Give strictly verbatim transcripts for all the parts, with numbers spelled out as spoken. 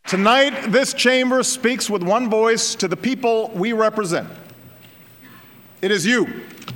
Tonight, this chamber speaks with one voice to the people we represent. It is you,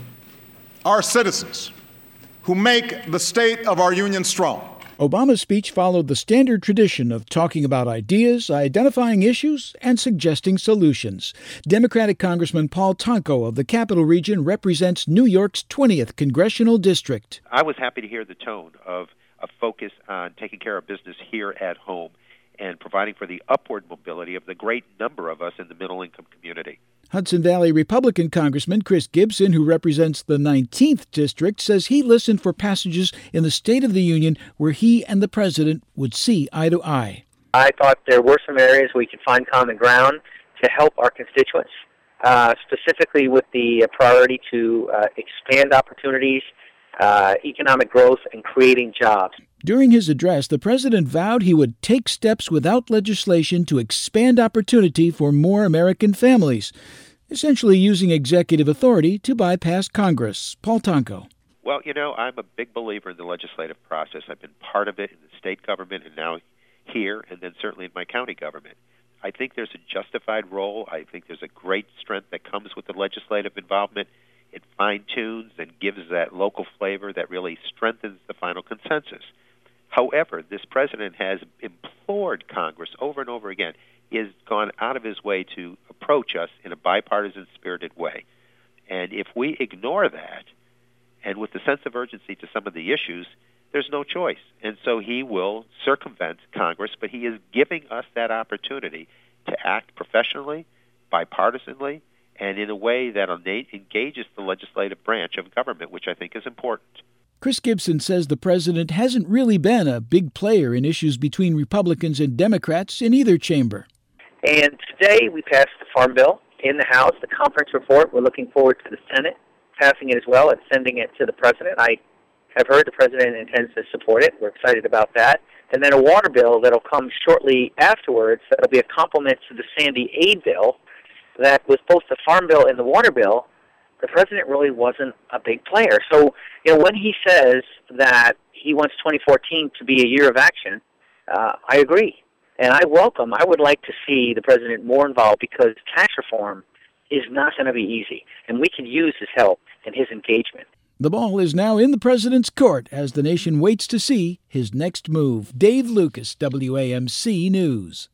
our citizens, who make the state of our union strong. Obama's speech followed the standard tradition of talking about ideas, identifying issues, and suggesting solutions. Democratic Congressman Paul Tonko of the Capital Region represents New York's twentieth Congressional District. I was happy to hear the tone of a focus on taking care of business here at home and providing for the upward mobility of the great number of us in the middle-income community. Hudson Valley Republican Congressman Chris Gibson, who represents the nineteenth District, says he listened for passages in the State of the Union where he and the president would see eye to eye. I thought there were some areas we could find common ground to help our constituents, uh, specifically with the priority to uh, expand opportunities, uh, economic growth, and creating jobs. During his address, the president vowed he would take steps without legislation to expand opportunity for more American families, essentially using executive authority to bypass Congress. Paul Tonko. Well, you know, I'm a big believer in the legislative process. I've been part of it in the state government and now here, and then certainly in my county government. I think there's a justified role. I think there's a great strength that comes with the legislative involvement. It fine-tunes and gives that local flavor that really strengthens the final consensus. However, this president has implored Congress over and over again. He has gone out of his way to approach us in a bipartisan, spirited way. And if we ignore that, and with the sense of urgency to some of the issues, there's no choice. And so he will circumvent Congress, but he is giving us that opportunity to act professionally, bipartisanly, and in a way that engages the legislative branch of government, which I think is important. Chris Gibson says the president hasn't really been a big player in issues between Republicans and Democrats in either chamber. And today we passed the Farm Bill in the House, the conference report. We're looking forward to the Senate passing it as well and sending it to the president. I have heard the president intends to support it. We're excited about that. And then a water bill that'll come shortly afterwards that'll be a complement to the Sandy aid bill that with both the Farm Bill and the water bill, the president really wasn't a big player. So, you know, when he says that he wants twenty fourteen to be a year of action, uh, I agree. And I welcome, I would like to see the president more involved because tax reform is not going to be easy. And we can use his help and his engagement. The ball is now in the president's court as the nation waits to see his next move. Dave Lucas, W A M C News.